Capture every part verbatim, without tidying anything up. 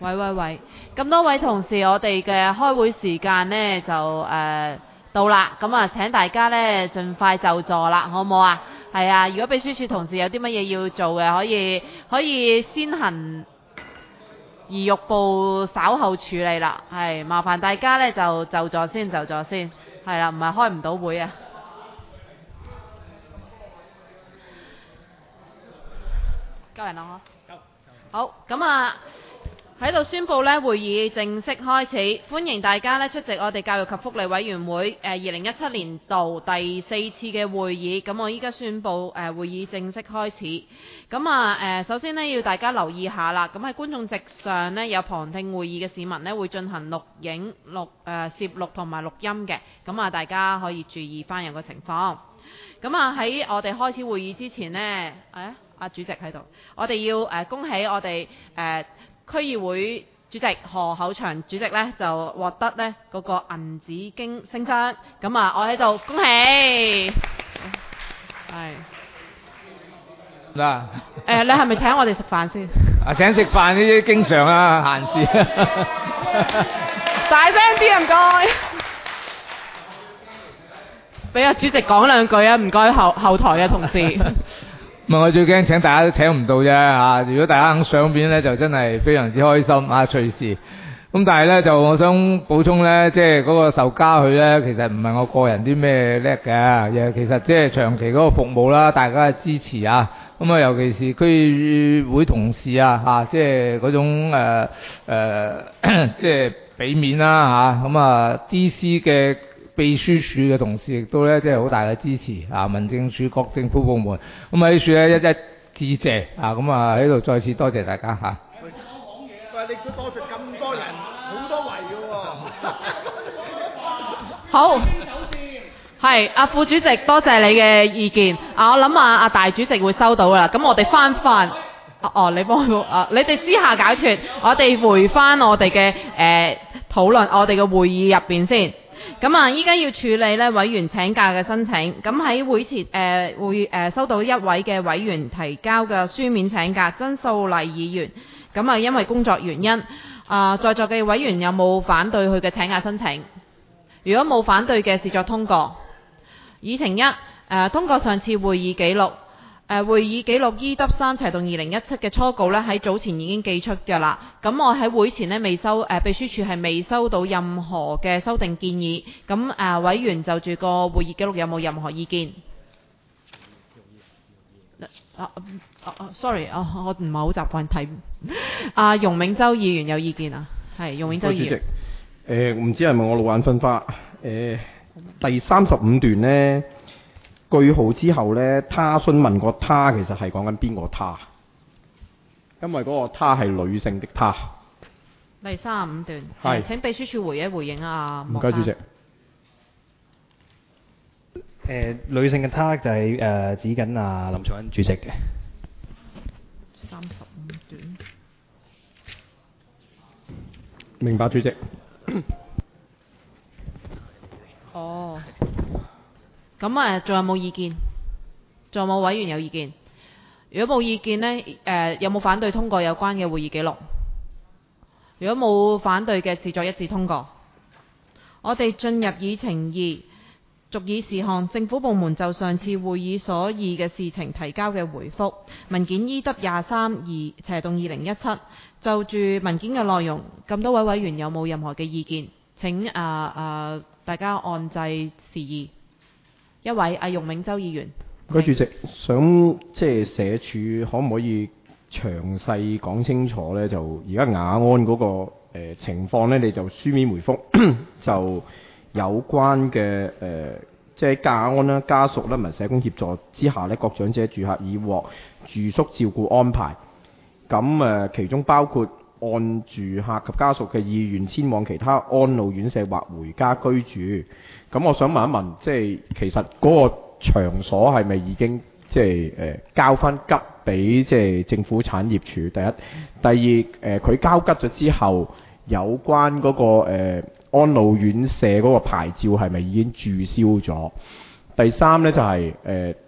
喂喂喂，咁多位同事，我哋嘅開會時間呢就誒、呃、到啦，咁啊請大家呢盡快就座啦，好唔好啊？係啊，如果秘書處同事有啲乜嘢要做嘅，可以可以先行移玉步稍後處理啦。係，麻煩大家呢就就座先，就座先，係啦，唔係開唔到會啊。夠人啦嗬？好，咁啊喺度宣佈呢會議正式開始，歡迎大家呢出席我哋教育及福利委員會誒二零一七年度第四次嘅會議。咁我依家宣佈誒、呃、會議正式開始。咁啊誒首先呢要大家留意下啦，咁喺觀眾席上呢，有旁聽會議嘅市民呢會進行錄影錄誒攝錄同埋錄音嘅，咁啊大家可以注意翻有個情況。咁啊喺我哋開始會議之前呢，誒阿主席喺度，我哋要誒、呃、恭喜我哋誒、呃、區議會主席何厚祥主席呢就獲得呢嗰、那個銀紫荊星章。咁啊我喺度恭喜。係嗱誒你係咪請我哋食飯先？ 啊請食飯呢啲經常啊閒事。 大聲啲唔該。俾阿主席講兩句啊，唔該後後台嘅同事。 唔係我最驚請大家都請唔到啫嚇，如果大家肯上邊咧，就真係非常之開心啊隨時。咁但係咧就我想補充咧，即係嗰個受加許咧，其實唔係我個人啲咩叻嘅，亦其實即係長期嗰個服務啦，大家嘅支持啊。咁啊，尤其是區議會同事啊嚇，即係嗰種誒誒即係俾面啦嚇。咁啊 D C 嘅秘書處嘅同事亦都咧，即係好大嘅支持啊！民政處各政府部門，咁喺處咧一一致謝啊！咁啊喺度再次多謝大家嚇。 喂，你都多謝咁多人，好多圍嘅喎。 好，係阿副主席，多謝你嘅意見。啊，我諗啊，阿大主席會收到啦。咁我哋翻翻，哦，你幫我啊，你哋私下解決，我哋回翻我哋嘅誒討論，我哋嘅會議入邊先。咁啊，依家要處理呢委員請假嘅申請。咁喺會前誒、呃、會誒、呃、收到一位嘅委員提交嘅書面請假，曾素麗議員。咁啊，因為工作原因，啊、呃、在座嘅委員有冇反對佢嘅請假申請？如果冇反對嘅，視作通過。議程一誒、呃、通過上次會議記錄。誒、呃、會議記錄 E W 三齊動二零一七嘅初稿呢，喺早前已經寄出㗎啦。咁我喺會前呢未收誒、呃、秘書處係未收到任何嘅修訂建議。咁誒、呃、委員就住個會議記錄有冇任何意見？啊啊啊，sorry 啊，我唔係好習慣睇。阿容永洲議員有意見啊？係容永洲議員。 主席，誒唔知係咪我老眼昏花？誒第三十五段呢。句號之後呢，他詢問個他其實係講緊邊個他？因為嗰個他係女性的他。 第三十五段， 係請秘書處回一回應啊。 唔該，主席。 誒、呃、女性嘅他就係、是、誒、呃、指緊啊林卓恩主席嘅。 三十五段。 明白，主席。 哦。咁啊，仲有冇意見？仲有冇委員有意見？如果冇意見呢，誒、呃、有冇反對通過有關嘅會議記錄？如果冇反對嘅，視作一致通過。我哋進入議程二，逐議事項，政府部門就上次會議所議嘅事情提交嘅回覆文件 E W 廿三二斜動二零一七，就住文件嘅內容，咁多位委員有冇任何嘅意見？請啊啊、呃呃、大家按制示意。一位阿容永洲議員， 嗰主席想即係社署可唔可以詳細講清楚呢？就而家雅安嗰、那個誒、呃、情況呢，你就書面回覆就有關嘅誒、呃，即係雅安啦、家屬啦同埋社工協助之下呢，各長者住客已獲住宿照顧安排。咁誒、呃，其中包括按住客及家屬嘅意願遷往其他安老院舍或回家居住。咁我想問一問，即係其實嗰個場所係咪已經即係誒、呃、交翻吉俾即係政府產業署？第一，第二誒佢、呃、交吉咗之後，有關嗰、那個、呃、安老院舍嗰個牌照係咪已經註銷咗？第三呢，就係、是、誒、呃、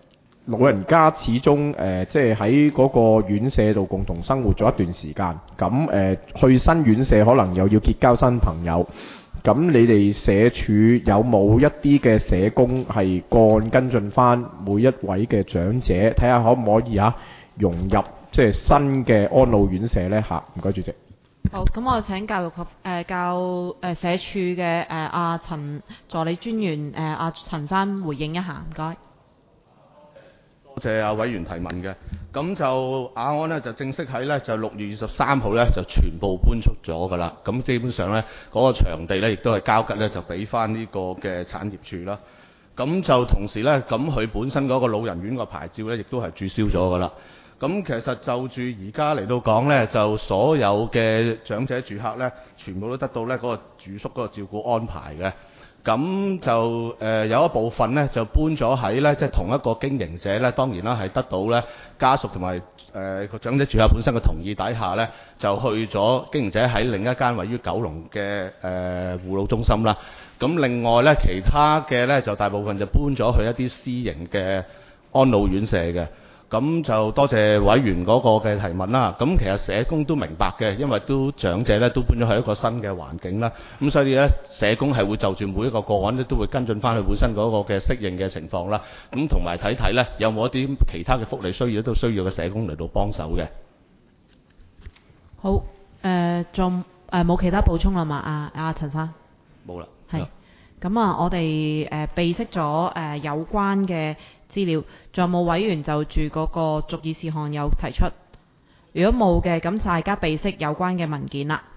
老人家始終誒、呃、即係喺嗰個院舍度共同生活咗一段時間，咁誒、呃、去新院舍可能又要結交新朋友，咁你哋社署有冇一啲嘅社工係個案跟進翻每一位嘅長者，睇下可唔可以啊融入即係新嘅安老院舍呢？嚇？唔該，主席。 好，咁我請教育及誒、呃、教誒、呃、社署嘅誒阿陳助理專員誒阿陳生回應一下，唔該。 多謝阿委員提問嘅，咁就雅安呢，就正式喺呢，就六月二十三號呢，就全部搬出咗㗎啦。咁基本上呢，嗰、那個場地呢，亦都係交吉呢，就俾翻呢個嘅產業署啦。咁就同時呢，咁佢本身嗰個老人院個牌照呢，亦都係註銷咗㗎啦。咁其實就住而家嚟到講呢，就所有嘅長者住客呢，全部都得到呢嗰個住宿嗰個照顧安排嘅。咁就誒、呃、有一部分呢，就搬咗喺呢，即係同一個經營者呢，當然啦係得到呢家屬同埋誒個長者住客本身嘅同意底下呢，就去咗經營者喺另一間位於九龍嘅誒護老中心啦。咁另外呢，其他嘅呢，就大部分就搬咗去一啲私營嘅安老院舍嘅。咁就多謝委員嗰個嘅提問啦。咁其實社工都明白嘅，因為都長者咧都搬咗去一個新嘅環境啦。咁所以咧社工係會就住每一個個案咧都會跟進翻佢本身嗰個嘅適應嘅情況啦。咁同埋睇睇咧有冇一啲其他嘅福利需要都需要嘅社工嚟到幫手嘅。 好，誒仲誒冇其他補充啦嘛？阿阿陳生。 冇啦。 係。咁啊，我哋誒備悉咗誒、呃、有關嘅資料，仲有冇委員就住嗰個逐議事項有提出？如果冇嘅，咁大家備悉有關嘅文件啦。